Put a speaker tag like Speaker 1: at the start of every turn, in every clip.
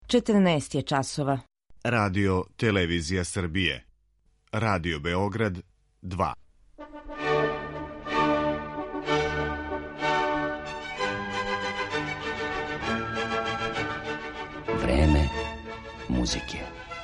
Speaker 1: 14 je časova.
Speaker 2: Radio Televizija Srbije. Radio Beograd 2.
Speaker 3: Vreme muzike.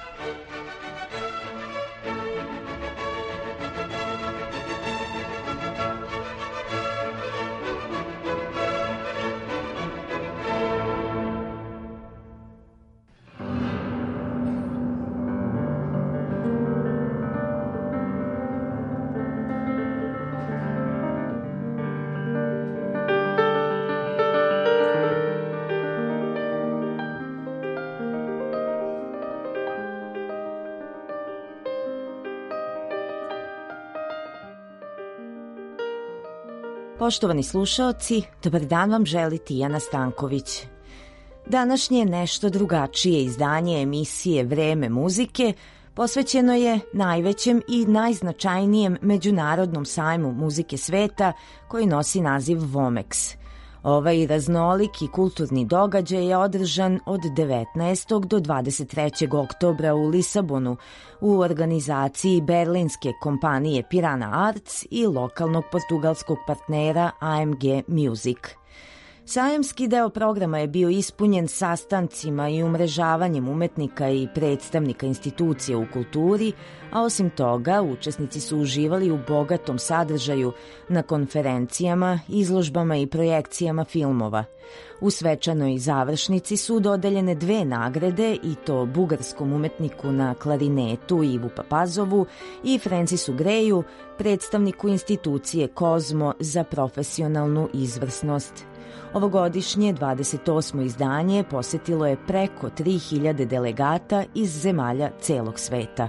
Speaker 1: Poštovani slušaoci, dobar dan vam želi Tijana Stanković. Današnje nešto drugačije izdanje emisije Vreme muzike posvećeno je najvećem i najznačajnijem međunarodnom sajmu muzike sveta koji nosi naziv VOMEX. Ovaj raznoliki kulturni događaj je održan od 19. do 23. oktobra u Lisabonu u organizaciji berlinske kompanije Pirana Arts i lokalnog portugalskog partnera AMG Music. Sajamski deo programa je bio ispunjen sastancima i umrežavanjem umetnika i predstavnika institucija u kulturi, a osim toga učesnici su uživali u bogatom sadržaju na konferencijama, izložbama i projekcijama filmova. U svečanoj završnici su dodeljene 2 nagrade, i to bugarskom umetniku na klarinetu Ivu Papazovu i Francisu Greju, predstavniku institucije Kozmo za profesionalnu izvrsnost. Ovogodišnje 28. izdanje posetilo je preko 3000 delegata iz zemalja celog sveta.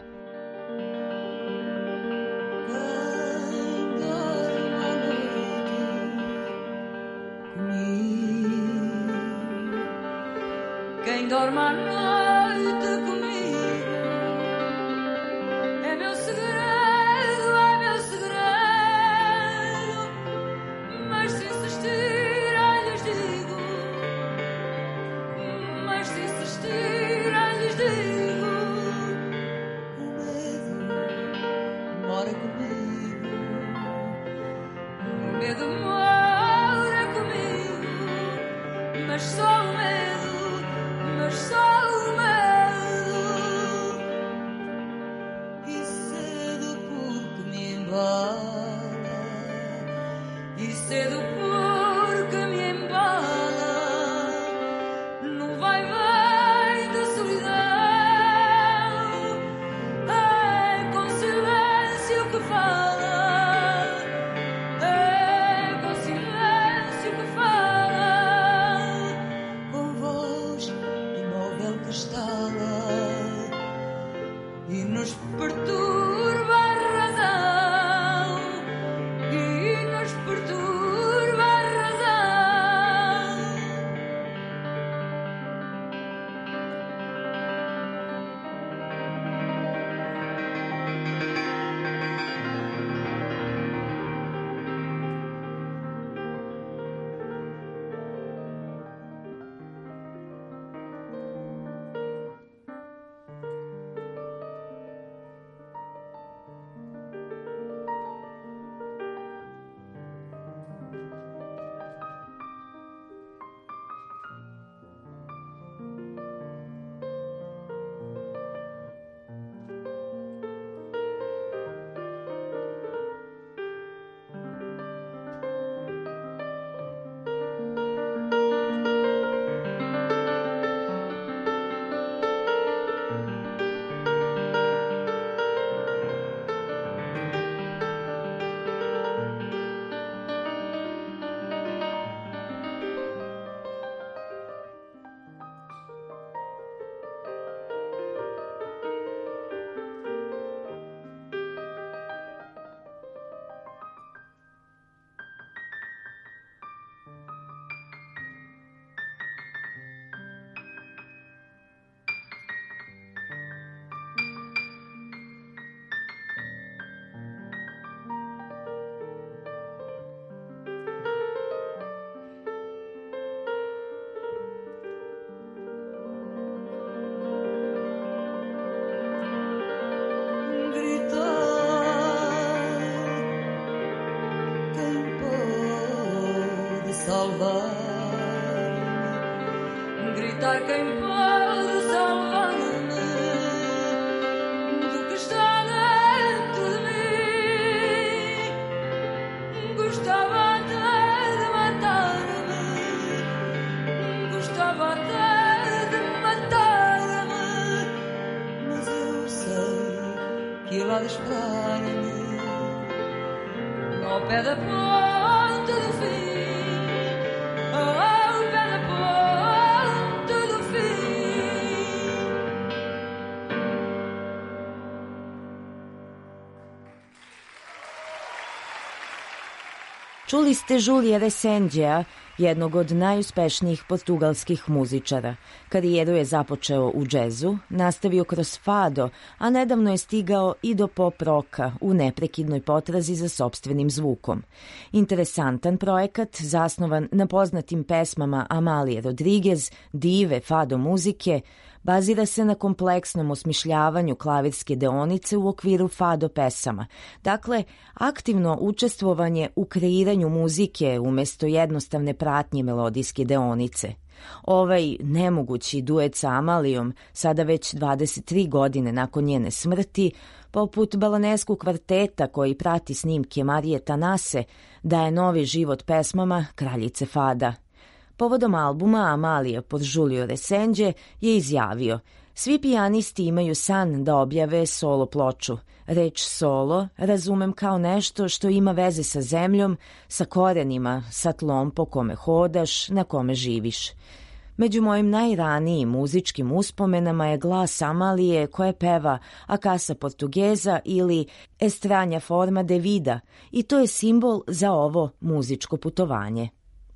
Speaker 4: há quem pode salvar-me do que está dentro de mim. Gostava até de matar-me, gostava até de matar-me, mas eu sei que ele há de esperar-me ao pé da ponte do fim, ao pé da ponte do fim.
Speaker 1: Čuli ste Julija Resendija, jednog od najuspešnijih portugalskih muzičara. Karijeru je započeo u džezu, nastavio kroz fado, a nedavno je stigao i do pop roka u neprekidnoj potrazi za sopstvenim zvukom. Interesantan projekat, zasnovan na poznatim pesmama Amalije Rodriguez, dive fado muzike, bazira se na kompleksnom osmišljavanju klavirske deonice u okviru fado pesama. Dakle, aktivno učestvovanje u kreiranju muzike umesto jednostavne pratnje melodijske deonice. Ovaj nemogući duet sa Amalijom, sada već 23 godine nakon njene smrti, poput Balonesku kvarteta koji prati snimke Marije Tanase, daje novi život pesmama Kraljice fada. Povodom albuma Amalija pod Julio Resendje je izjavio: svi pijanisti imaju san da objave solo ploču. Reč solo razumem kao nešto što ima veze sa zemljom, sa korenima, sa tlom po kome hodaš, na kome živiš. Među mojim najranijim muzičkim uspomenama je glas Amalije koja peva A Casa Portuguesa ili Estranha Forma de Vida i to je simbol za ovo muzičko putovanje.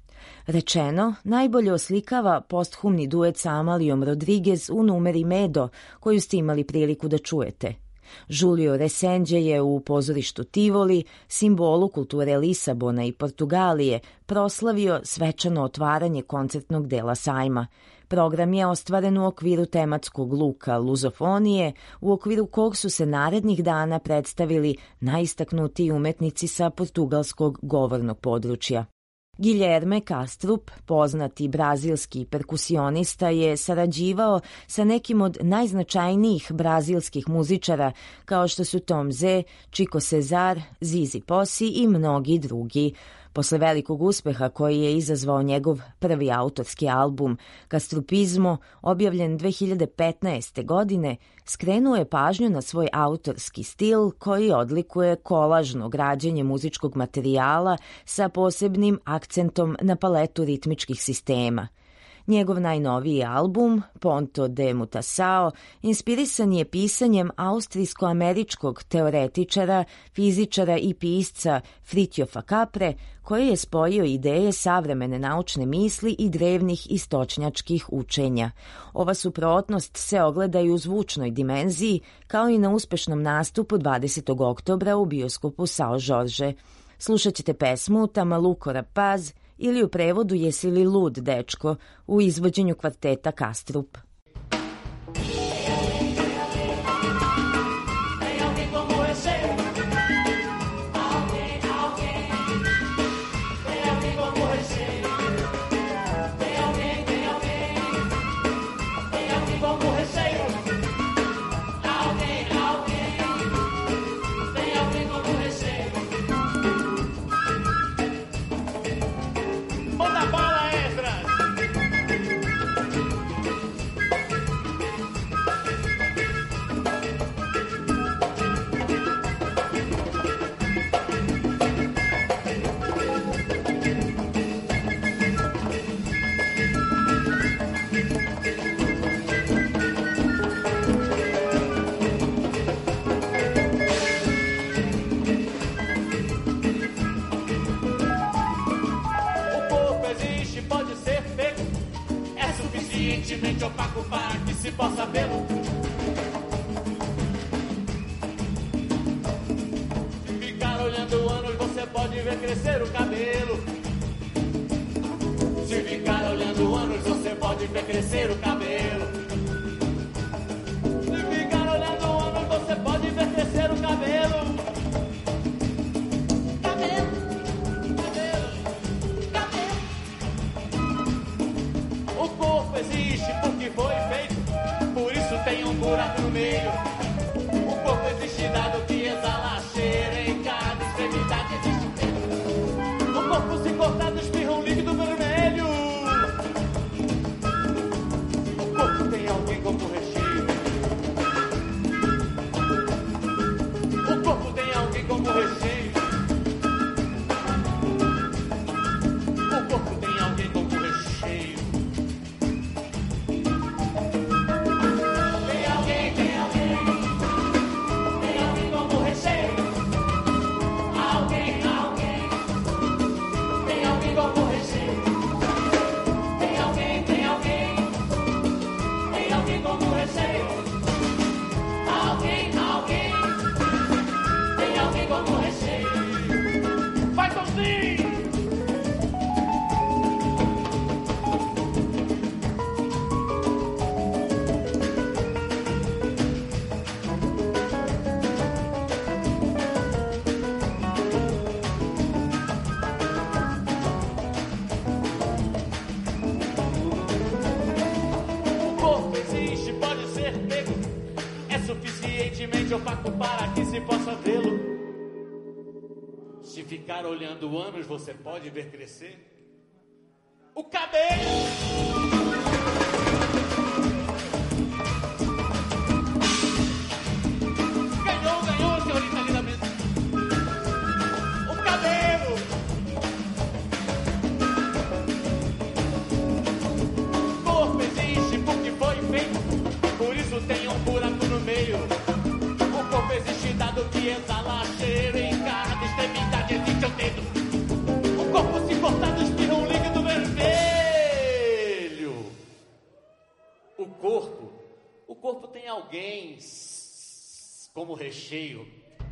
Speaker 1: Rečeno, najbolje oslikava posthumni duet sa Amalijom Rodriguez u numeri Medo, koju ste imali priliku da čujete. Julio Resendje je u pozorištu Tivoli, simbolu kulture Lisabona i Portugalije, proslavio svečano otvaranje koncertnog dela sajma. Program je ostvaren u okviru tematskog luka Luzofonije, u okviru kog su se narednih dana predstavili najistaknutiji umetnici sa portugalskog govornog područja. Guilherme Kastrup, poznati brazilski perkusionista, je sarađivao sa nekim od najznačajnijih brazilskih muzičara kao što su Tom Zé, Chico Cesar, Zizi Posi i mnogi drugi. Posle velikog uspeha koji je izazvao njegov prvi autorski album Kastrupizmo, objavljen 2015. godine, skrenuo je pažnju na svoj autorski stil koji odlikuje kolažno građenje muzičkog materijala sa posebnim akcentom na paletu ritmičkih sistema. Njegov najnoviji album, Ponto de Mutação, inspirisan je pisanjem austrijsko-američkog teoretičara, fizičara i pisca Fritjofa Capre, koji je spojio ideje savremene naučne misli i drevnih istočnjačkih učenja. Ova suprotnost se ogleda i u zvučnoj dimenziji, kao i na uspešnom nastupu 20. oktobra u bioskopu São Jorge. Slušat ćete pesmu Tamaluco Rapaz, ili u prevodu Jesi li lud, dečko, u izvođenju kvarteta Kastrup.
Speaker 5: Suficientemente opaco para que se possa vê-lo. Se ficar olhando anos, você pode ver crescer o cabelo. Se ficar olhando anos, você pode ver crescer o cabelo. Se ficar olhando anos, você pode ver crescer o cabelo. Cabelo, cabelo, cabelo. O corpo existe por seja opaco para que se possa vê-lo. Se ficar olhando anos, você pode ver crescer o cabelo. Ganhou, senhorita ali na mesa. O cabelo. Corpo existe porque foi feito, por isso tem um buraco no meio. O corpo existe dado que exala cheiro, em cada extremidade existe o dedo. O corpo se cortado espirra um líquido vermelho. O corpo tem alguém como recheio.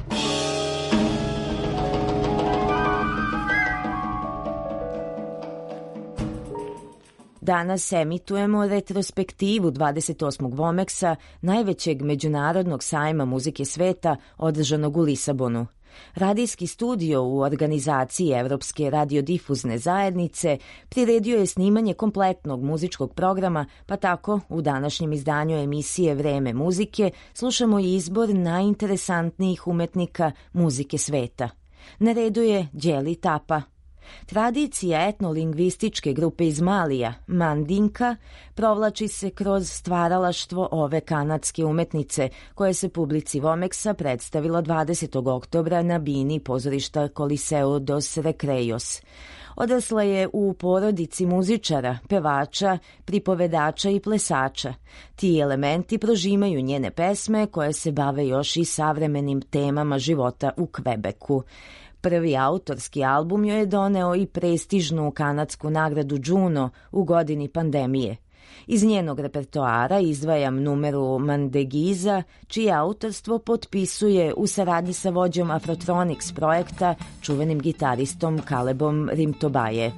Speaker 1: Danas emitujemo retrospektivu 28. Vomeksa, najvećeg međunarodnog sajma muzike sveta održanog u Lisabonu. Radijski studio u organizaciji Evropske radiodifuzne zajednice priredio je snimanje kompletnog muzičkog programa, pa tako u današnjem izdanju emisije Vreme muzike slušamo izbor najinteresantnijih umetnika muzike sveta. Na redu je Đeli Tapa. Tradicija etnolingvističke grupe iz Malija, Mandinka, provlači se kroz stvaralaštvo ove kanadske umetnice, koje se publici Vomeksa predstavilo 20. oktobra na bini pozorišta Coliseo dos Recreios. Odrasla je u porodici muzičara, pevača, pripovedača i plesača. Ti elementi prožimaju njene pesme koje se bave još i savremenim temama života u Kvebeku. Prvi autorski album joj je doneo i prestižnu kanadsku nagradu Juno u godini pandemije. Iz njenog repertoara izdvajam numeru Mandegiza, čije autorstvo potpisuje u saradnji sa vođom Afrotronics projekta, čuvenim gitaristom Kalebom Rimtobaje.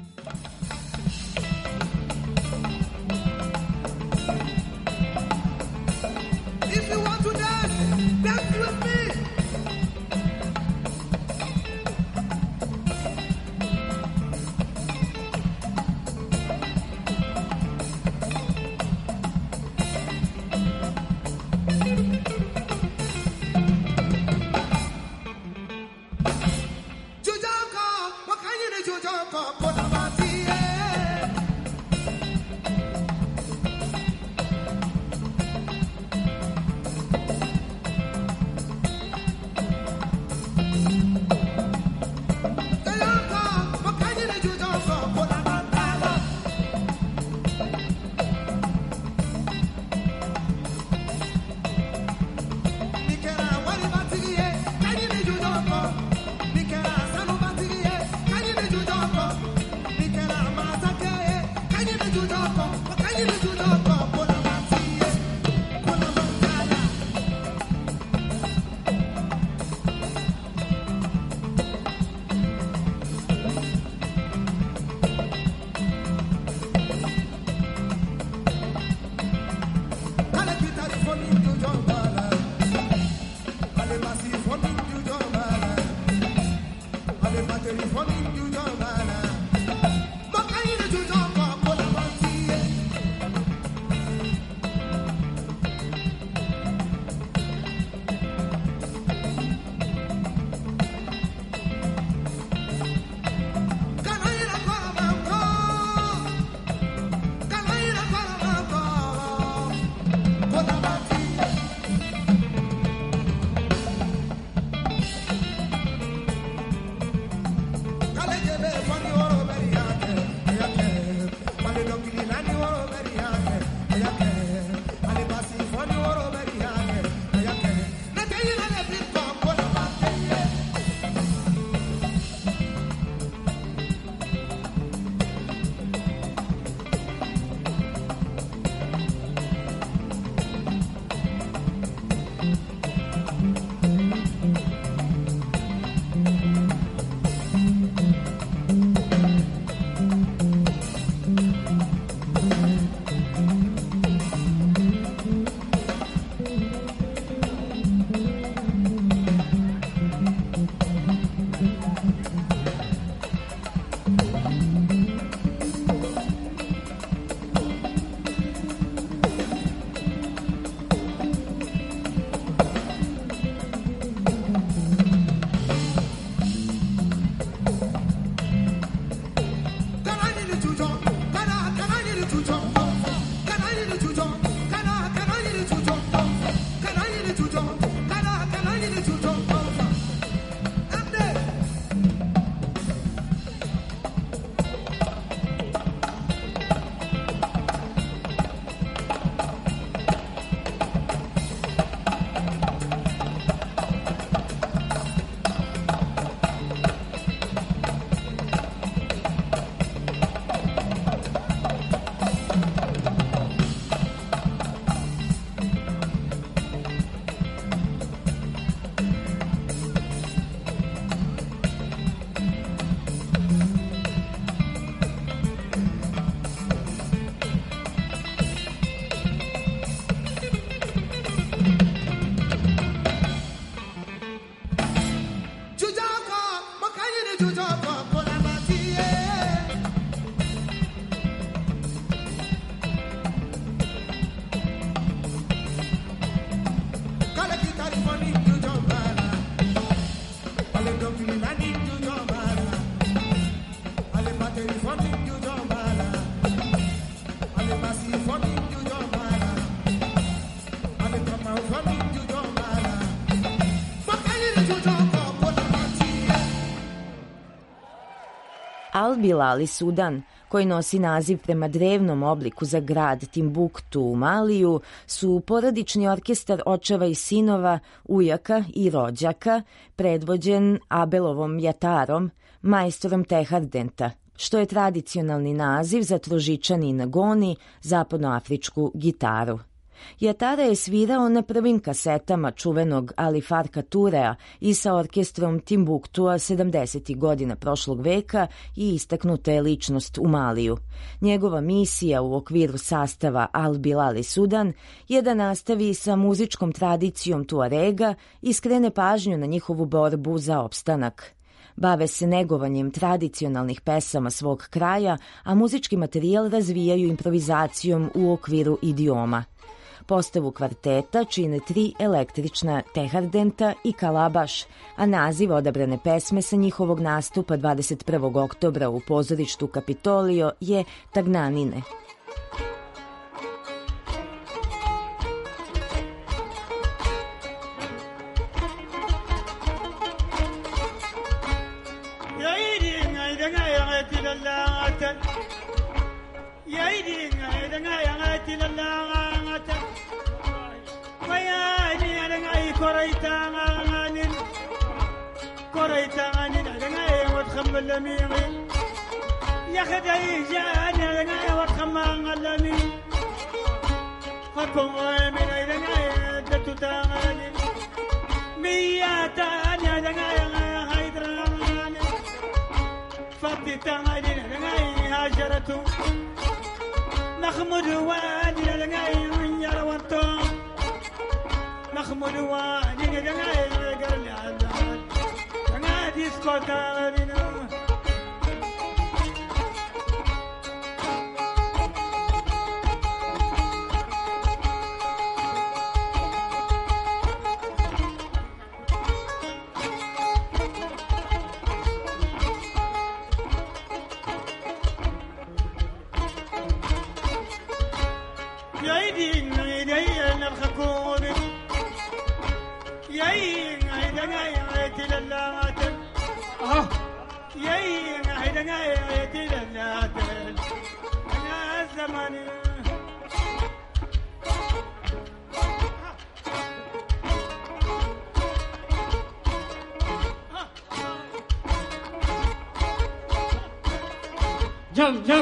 Speaker 6: What kind of
Speaker 1: Al Bilal Sudan, koji nosi naziv prema drevnom obliku za grad Timbuktu u Maliju, su porodični orkestar očeva i sinova, ujaka i rođaka, predvođen Abelovom jatarom, majstorom tehardenta, što je tradicionalni naziv za trožičanin goni, zapadnoafričku gitaru. Jatara je svirao na prvim kasetama čuvenog Ali Farka Turea i sa orkestrom Timbuktua 70. godina prošlog veka i istaknuta je ličnost u Maliju. Njegova misija u okviru sastava Al Bilal Sudan je da nastavi sa muzičkom tradicijom Tuarega i skrene pažnju na njihovu borbu za opstanak. Bave se negovanjem tradicionalnih pesama svog kraja, a muzički materijal razvijaju improvizacijom u okviru idioma. Postavu kvarteta čine 3 električna tehardenta i kalabaš, a naziv odabrane pesme sa njihovog nastupa 21. oktobra u pozorištu Kapitolio je Tagnanine.
Speaker 6: يا خدي جاني انا واتخمم علمي فكم من انا دتو تاني مياتاني انا هيدراني فاتي تاني انا هاجرتو نخمد وادي انا يا وانتو نخمد وادي انا قال لي انا ديسكو تاني
Speaker 7: Jump, jump.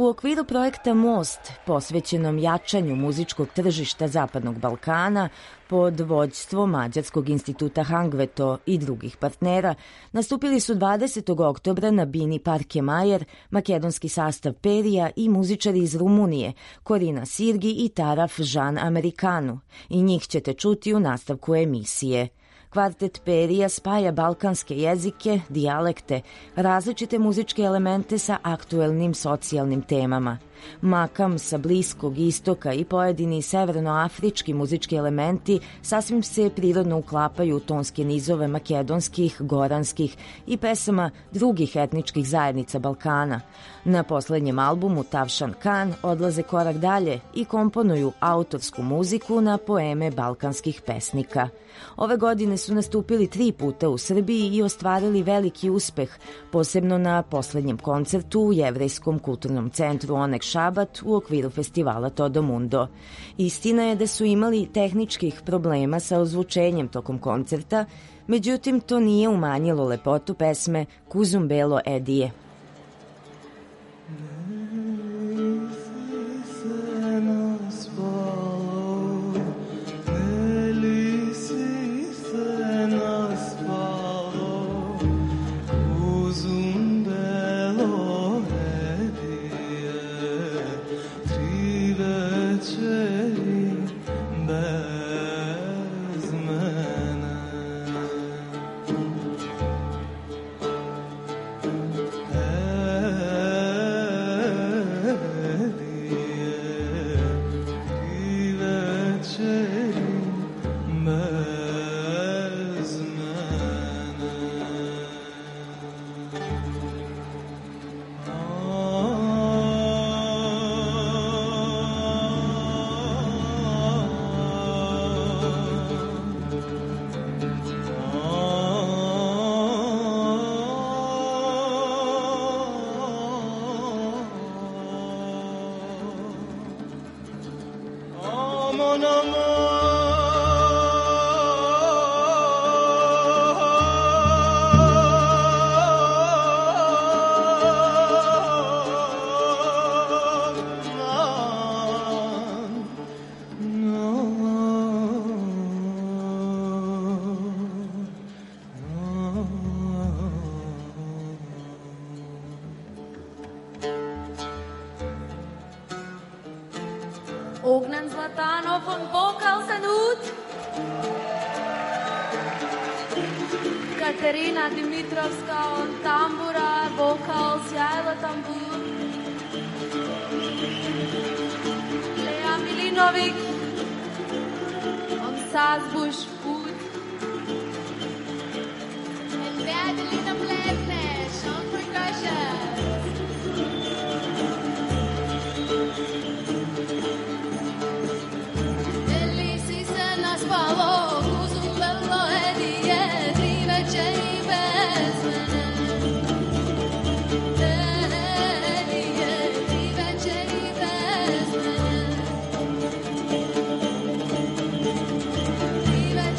Speaker 1: U okviru projekta Most, posvećenom jačanju muzičkog tržišta Zapadnog Balkana, pod vođstvom Mađarskog instituta Hangveto i drugih partnera, nastupili su 20. oktobra na bini Parke Majer, makedonski sastav Perija i muzičari iz Rumunije, Korina Sirgi i Taraf Žan Amerikanu. I njih ćete čuti u nastavku emisije. Kvartet Perija spaja balkanske jezike, dijalekte, različite muzičke elemente sa aktuelnim socijalnim temama. Makam sa Bliskog istoka i pojedini severnoafrički muzički elementi sasvim se prirodno uklapaju u tonske nizove makedonskih, goranskih i pesama drugih etničkih zajednica Balkana. Na poslednjem albumu Tavšan Kan odlaze korak dalje i komponuju autorsku muziku na poeme balkanskih pesnika. Ove godine su nastupili 3 puta u Srbiji i ostvarili veliki uspeh, posebno na poslednjem koncertu u Jevrejskom kulturnom centru Onek Šabat u okviru festivala Todo Mundo. Istina je da su imali tehničkih problema sa ozvučenjem tokom koncerta, međutim to nije umanjilo lepotu pesme Kuzum Belo Edije.
Speaker 4: Ognan Zlatanov von Bokal Sanut, Katerina Dimitrovska on tambura, Bokal sjajla tambur, Lea Milinovic on Sazbuš Ud, and Adelina Mlevneš on percussion. Spalo, Kuzum Belo Edije, 3 večeri bez mene. Edije, 3 večeri bez mene. 3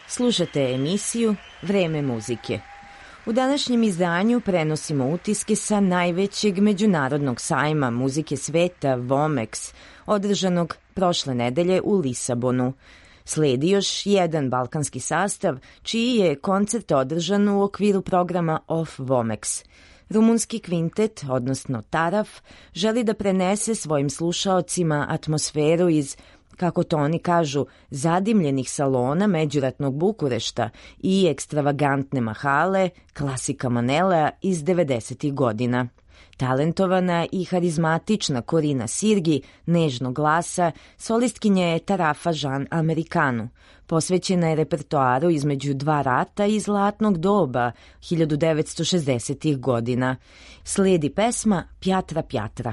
Speaker 1: Slušate emisiju Vreme muzike. U današnjem izdanju prenosimo utiske sa najvećeg međunarodnog sajma muzike sveta Vomex, održanog prošle nedelje u Lisabonu. Sledi još jedan balkanski sastav, čiji je koncert održan u okviru programa Off Vomex. Rumunski kvintet, odnosno Taraf, želi da prenese svojim slušaocima atmosferu iz, kako to oni kažu, zadimljenih salona međuratnog Bukurešta i ekstravagantne mahale, klasika Manelea iz 90. godina. Talentovana i harizmatična Corina Sirgi, nežnog glasa, solistkinja je Tarafa Jean Americanu. Posvećena je repertoaru između dva rata i zlatnog doba 1960. godina. Slijedi pesma Pjatra Pjatra.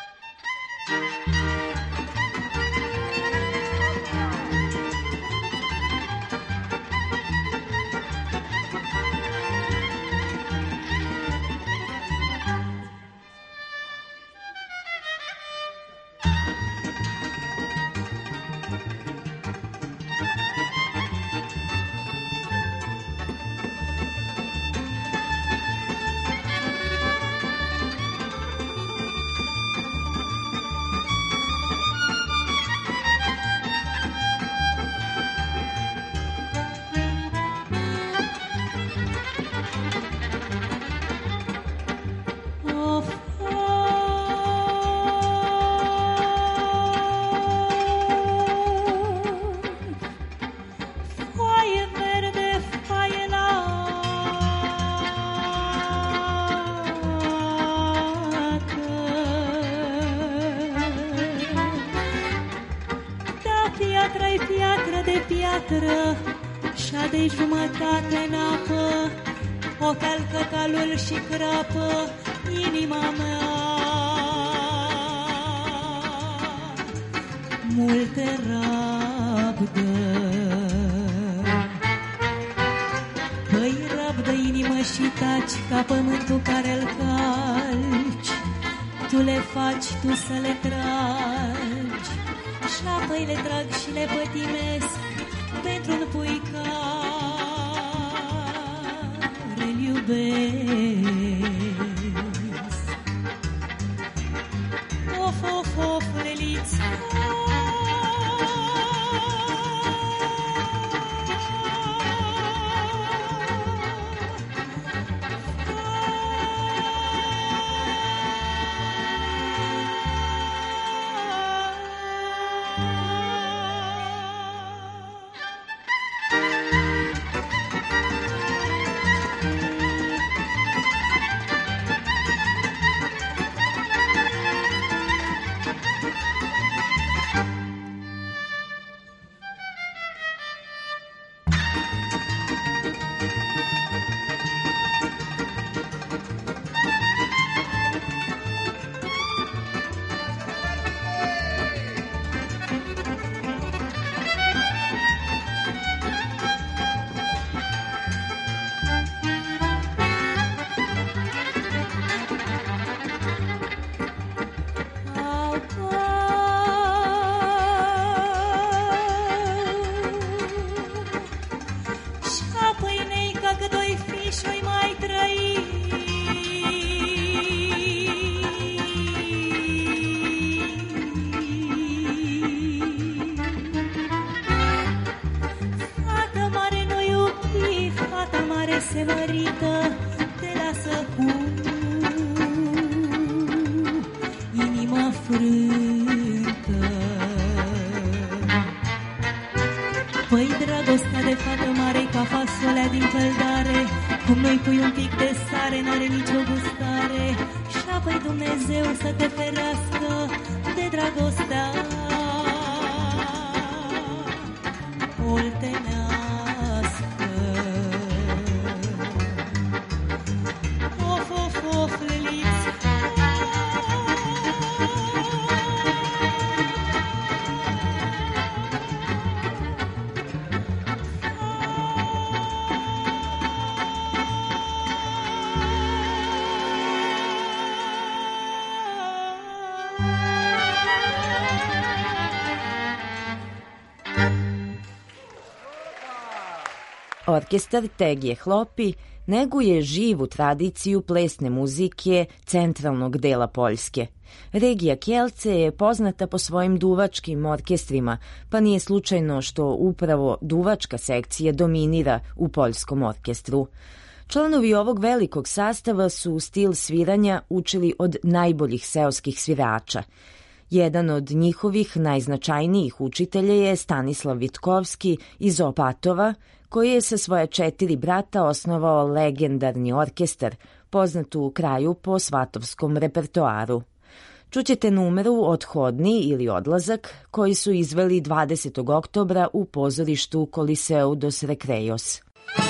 Speaker 8: Și-a de jumătate în apă, o calcă calul și crapă inima mea. Multe rabdă, păi rabdă inimă și taci ca pământul care-l calci. Tu le faci, tu să le tragi, și apoi le trag și le pătimesc pentru un pui care-l iubesc. Of, of, of, lelița, se mărită, te lasă cu inima frântă. Păi dragostea de fată mare ca fasolea din căldare, cum nu-i pui un pic de sare, n-are nicio gustare. Și apoi Dumnezeu să te ferească de dragostea oltenească.
Speaker 1: Orkestar Tegje Hlopi neguje živu tradiciju plesne muzike centralnog dela Poljske. Regija Kielce je poznata po svojim duvačkim orkestrima, pa nije slučajno što upravo duvačka sekcija dominira u poljskom orkestru. Članovi ovog velikog sastava su stil sviranja učili od najboljih seoskih svirača. Jedan od njihovih najznačajnijih učitelja je Stanislav Vitkovski iz Opatova, koji je sa svoja 4 brata osnovao legendarni orkestar, poznat u kraju po svatovskom repertoaru. Čućete numeru Odhodni ili Odlazak, koji su izveli 20. oktobra u pozorištu Koliseu dos Recreios.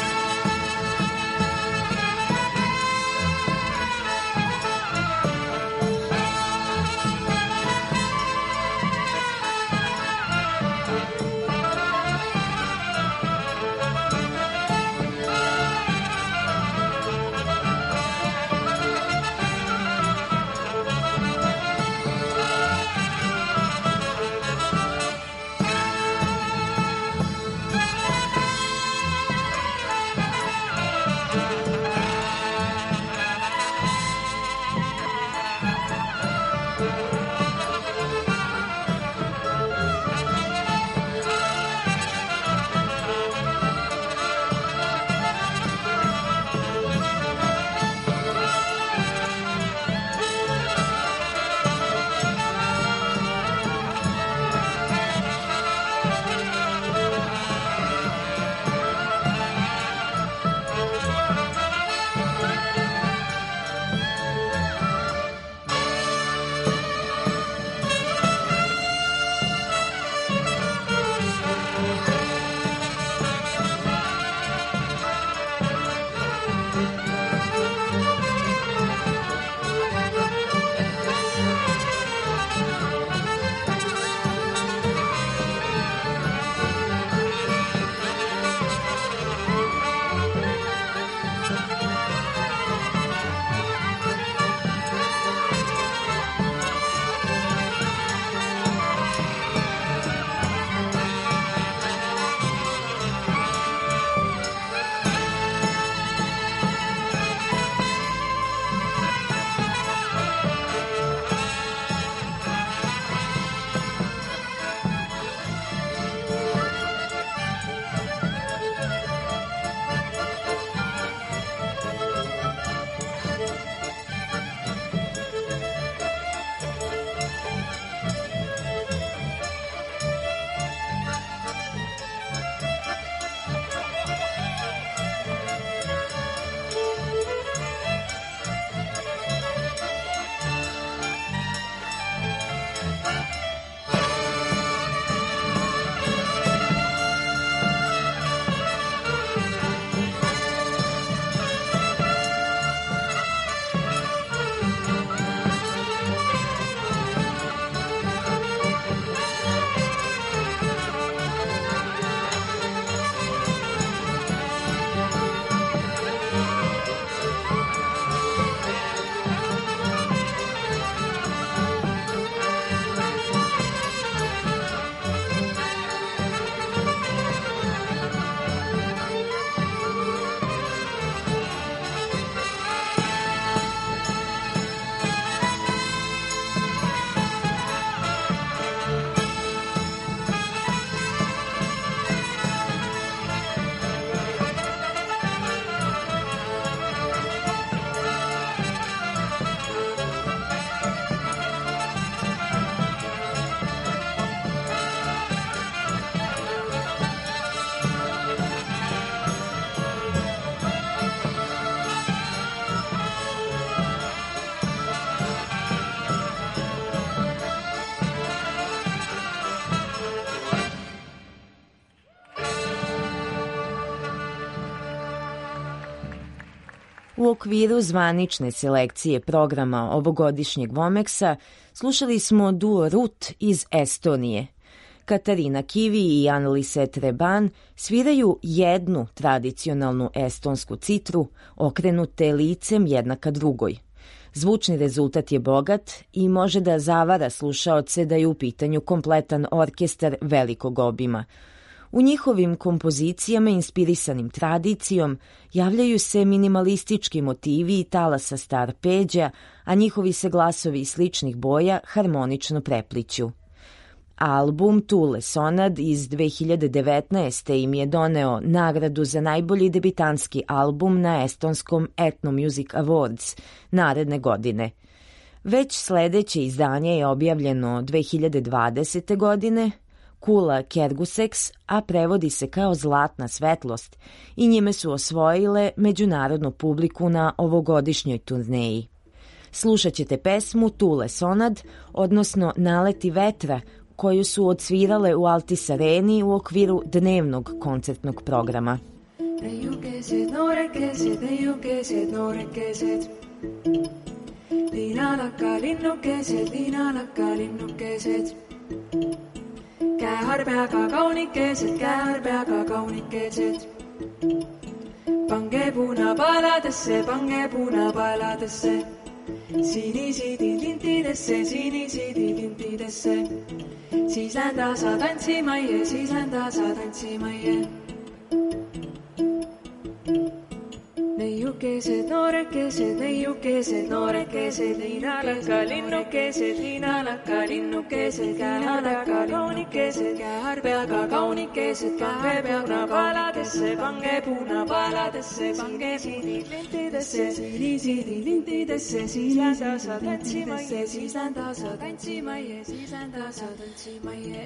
Speaker 1: U okviru zvanične selekcije programa ovogodišnjeg Vomeksa slušali smo duo Rut iz Estonije. Katarina Kivi i Annelise Treban sviraju jednu tradicionalnu estonsku citru, okrenute licem jedna ka drugoj. Zvučni rezultat je bogat i može da zavara slušaoce da je u pitanju kompletan orkestar velikog obima. U njihovim kompozicijama inspirisanim tradicijom javljaju se minimalistički motivi i talasa arpeđa, a njihovi se glasovi iz sličnih boja harmonično prepliću. Album Tule Sonad iz 2019. im je doneo nagradu za najbolji debitanski album na estonskom Ethno Music Awards naredne godine. Već sledeće izdanje je objavljeno 2020. godine, Kula Kerguseks, a prevodi se kao Zlatna svetlost i njime su osvojile međunarodnu publiku na ovogodišnjoj turneji. Slušat ćete pesmu Tule Sonad, odnosno Naleti vetra, koju su odsvirale u Altis Areni u okviru dnevnog koncertnog programa.
Speaker 9: Neiukesed, noorekesed, neiukesed, noorekesed. Liinalaka linnukesed, liinalaka linnukesed. Käeharpeaga kaunikesed, käeharpeaga kaunikesed. Pange punapaeladesse, pange punapaeladesse. Sinisidi lintidesse, sinisidi lintidesse. Siis lända sa tantsimajje, siis lända sa tantsimajje. Neiukesed, noorekesed, neiukesed, noorekesed. Liinalaka linnukesed, liinalaka linnukesed. Käeharpeaga kaunikesed, käeharpeaga kaunikesed. Pange punapaeladesse, pange punapaeladesse. Pange sinilintidesse, sinisidi lintidesse. Siis lända sa tantsimajje, siis lända sa tantsimajje, siis lända sa tantsimajje.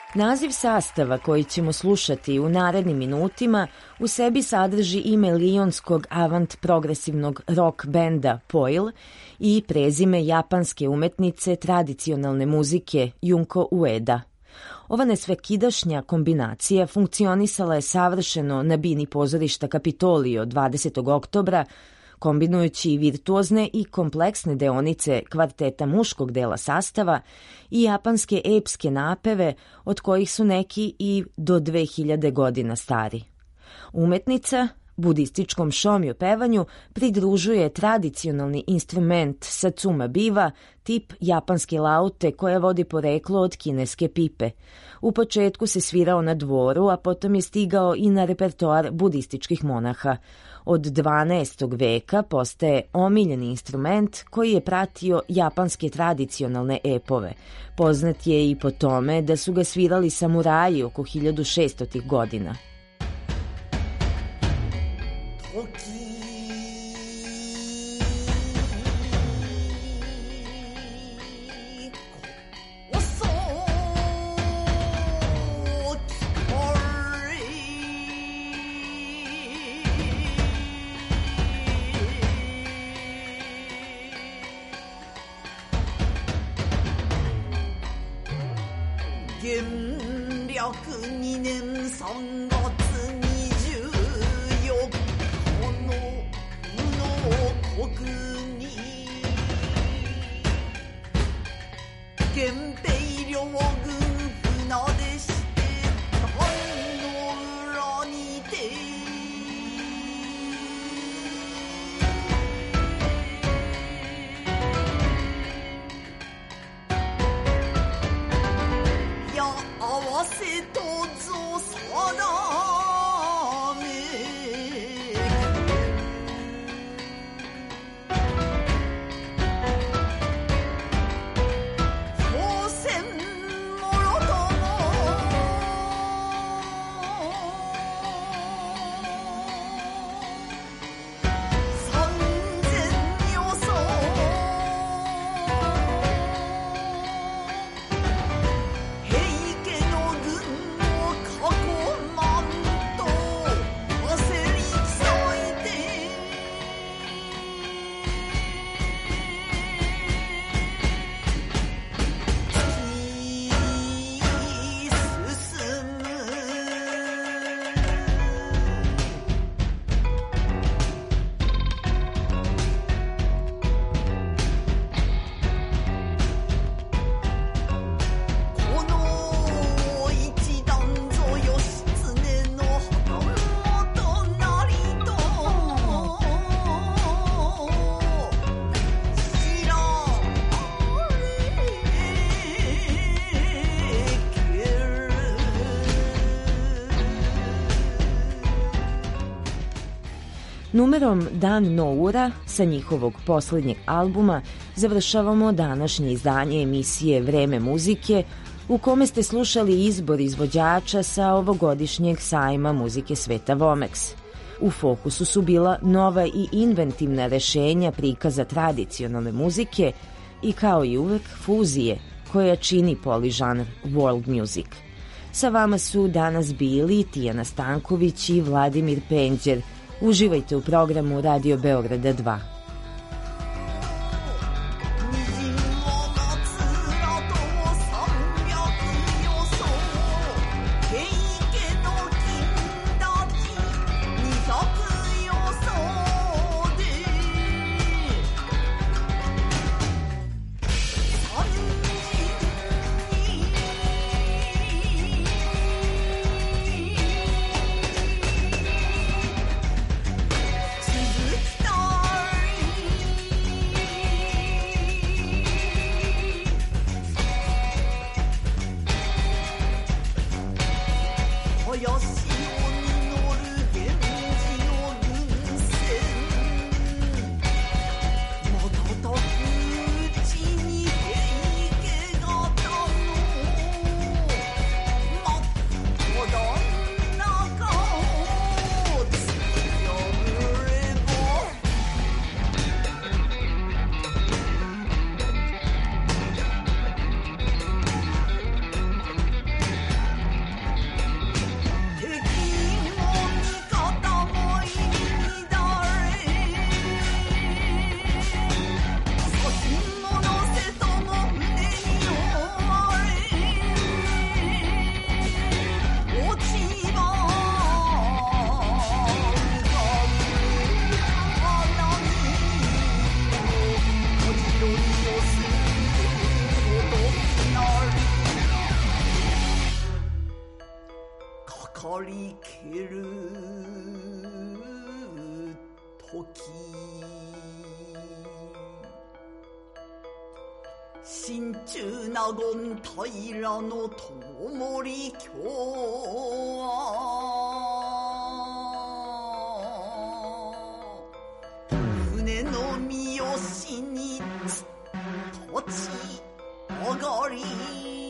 Speaker 1: Naziv sastava koji ćemo slušati u narednim minutima u sebi sadrži ime lionskog avant-progresivnog rock benda Poil i prezime japanske umetnice tradicionalne muzike Junko Ueda. Ova nesvekidašnja kombinacija funkcionisala je savršeno na bini pozorišta Kapitolio 20. oktobra, kombinujući virtuozne i kompleksne deonice kvarteta muškog dela sastava i japanske epske napeve, od kojih su neki i do 2000 godina stari. Umetnica budističkom šomio pevanju pridružuje tradicionalni instrument satsuma biva, tip japanske laute koja vodi poreklo od kineske pipe. U početku se svirao na dvoru, a potom je stigao i na repertoar budističkih monaha. Od 12. veka postaje omiljeni instrument koji je pratio japanske tradicionalne epove. Poznat je i po tome da su ga svirali samuraji oko 1600. godina. Numerom Dan no Ura sa njihovog posljednjeg albuma završavamo današnje izdanje emisije Vreme muzike, u kome ste slušali izbor izvođača sa ovogodišnjeg sajma muzike sveta Vomex. U fokusu su bila nova i inventivna rešenja prikaza tradicionalne muzike i kao i uvek fuzije koja čini poližanr world music. Sa vama su danas bili Tijana Stanković i Vladimir Penđer. Uživajte u programu Radio Beograda 2.
Speaker 10: Sorry. かりける時、心中納言平の灯り京は船の三好に土地上がり